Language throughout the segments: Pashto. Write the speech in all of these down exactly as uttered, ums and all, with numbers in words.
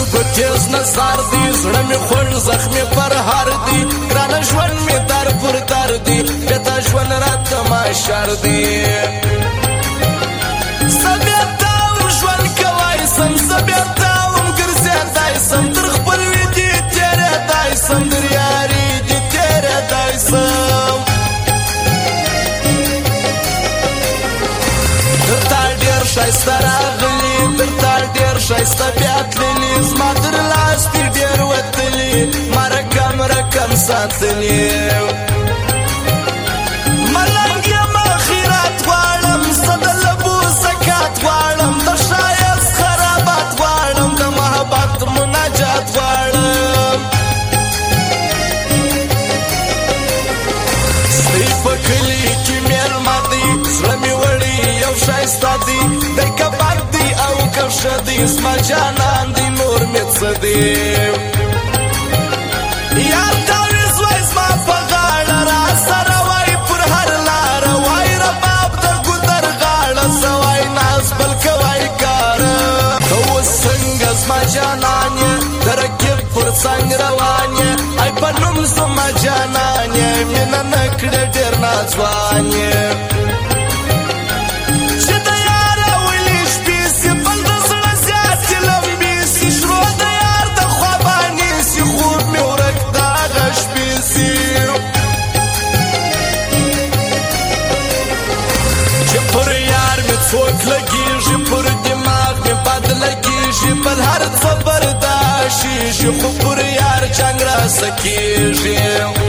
سترګو تیز نظر دی زړه مې خوږ زخمې پر هر دی ګرانه ژوند مې در پر در دی بیا دا ژوند راته ماشر دی زه بیا تا وم ژوند کوی سم زه بیا تا وم ګرځېدی سم تر خپلوي دې تېرېدی سم در یاري دې تېرېدی سم درته ډېر ښایسته راغلي درته ډېر ښایسته بیا تللي زما تر لاس دې ډېر وتلي ما رقم رقم ساتلي ملنګ یم خیرات غواړم زه د لبو زکات غواړم د ښایست خرابات غواړم د محبت مناجات غواړم ستی په کلي کې مېلمه دی زړه مې وړي یو ښایسته دی دی کبر دی او کفشه دی زما جانان دی نور مې څه دی یار تاویز وای زما په غاړه را سره وای پر هر لاره وای رباب د ګودر غاړه زه وای ناز بل کوای کاره ته اوس څنګه زما جانان یې د رقیب پر څنګ روان یې ای په نوم زما جانان یې مینه نه کړې ډېر ناځوان یې څوک لګېږي پر دماغ مې بد لګېږي بل هر څه برداشتېږي خو پر یار جنګ راسه کېږي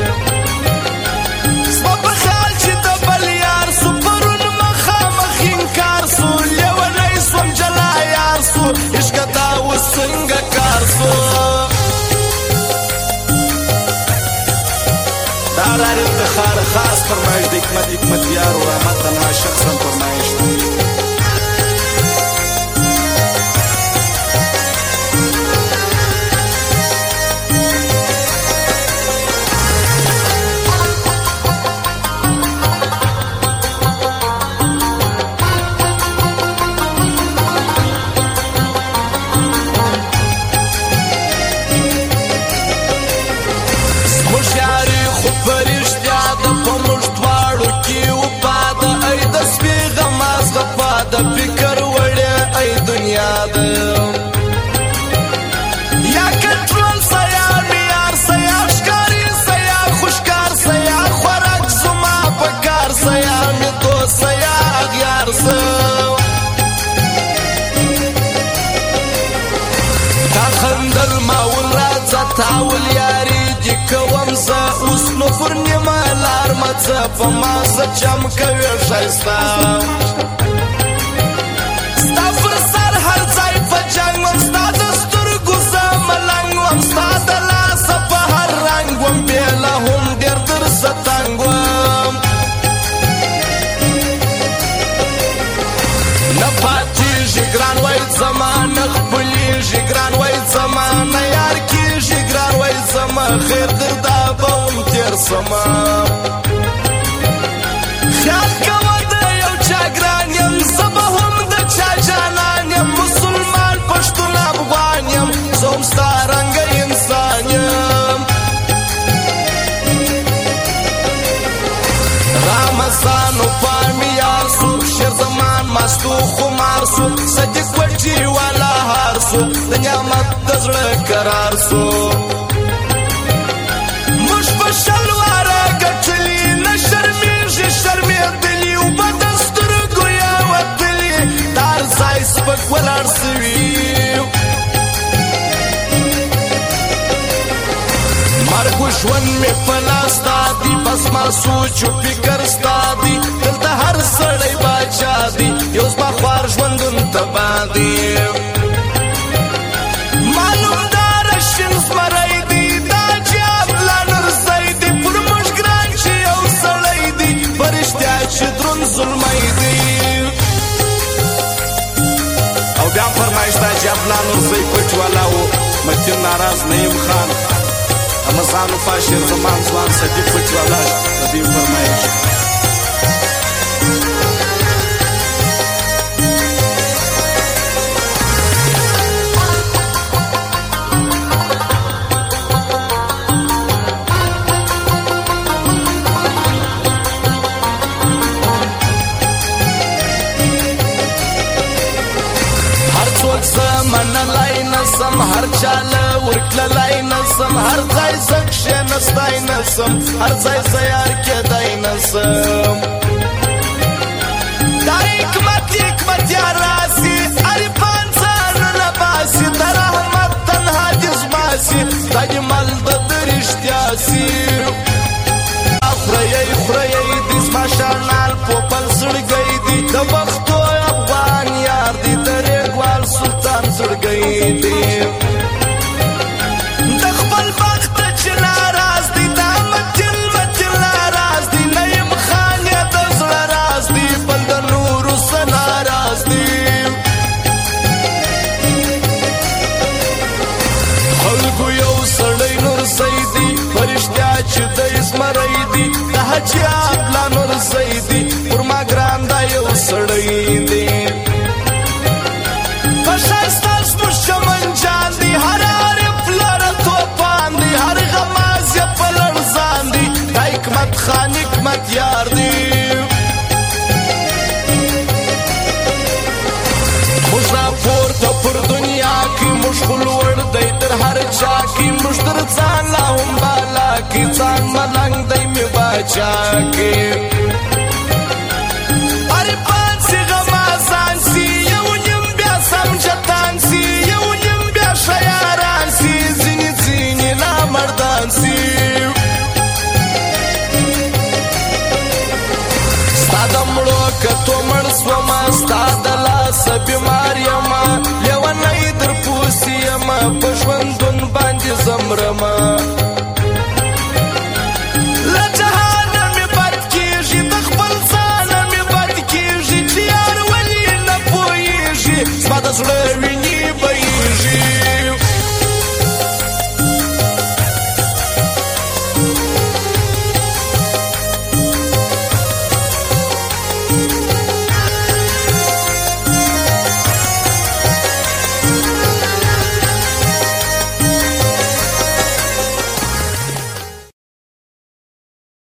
زما په خیال چې د بل یار سو پرون مخامخ انکار سو لیونی سوم جلا یار سو عشقه دا اوس څنګه کار سو دا رار افتخار خاص فرمایش د حکمت حکمت یار و رحمت تنها شخصا فرمایش د فکر وړې ای دنیا ده یا کنټرول سیا معیار سیا ښکاري سیا خوشکار سیا خوراک زما په کار سیا مې دوست سیا اغیار سه تا خندل ماول راځه تاول یاري دې کوم زه اوس نو پر نیمه لار مه ځه په ما څه چم کوې ښایسته ګران وای زمان خپلیږي ګران وای زمان یار کیږي ګران وای زمان خیر دردا بوم تیر سما خیال کوه د یو چا ګران یم زه به هم د چا جانان یم مسلمان پښتون افغان یم زه هم ستا رنګه انسان یم رمضانو پامی یار سو شیر زمان مستو خمار سو صدیق وجی والا هار سو د نعمت د زړه قرار سو موږ په شلواره ګټلي نه شرمېږي شرمېدلي اوبه د سترګو یې وتلي دا هر ځای سپک ولاړ سوي مرګ ژوند مې په لاس ستا دی بس ما سوچ و فکر ستا دی دلته هر سړی باچا دی یو زما خوار ژوندون تبا دی معلوم دار شین زمری دی دا چې ابلا نرسۍ دی پر موږ ګران چې یو سړی دی په رښتیا چې دروند ظلمی دی او بیا فرمایش دا چې ابلا نرسۍ پټ والا و متین ناراض نعیم خان رمضان فاشر زمان ځوان صدیق پټ والا د دې فرمایش منلای نسم هر چاله ورکللای نسم هر ځای زکشه نستای نسم هر ځای زیار کېدای نسم دا حکمت حکمت یا راسی عرفان ځانونه باسي د رحمت تنها جزماسي تجمل د درشتیا سي خورهی خورهی دی زما شرنال پوپل زړګی دی د وختو افغان یار دی د ریګوال سلطان زړګی دی د خپل بخت چې ناراض دی د مجل مجل ناراض دی نیم خان یې د زړه راز دی بل د نورو څه ناراض دی خلکو یو سړی نور سیدي فرشتیا چې د اسمرۍ دی د حجاب لا نور سیدي پر ما ګران دا یو سړی دی په ښایسته زموږ چمن جان دی هر عارف لره توپان دی هر غماز یې په لړزان دی دا حکمت خان حکمت یار دی موږ راپورته پر دنیا کې موږ خو لوړ دی تر هر چا کې موږ تر ځان لا هم بالا کې ځان ملنګ دی مې باچا کې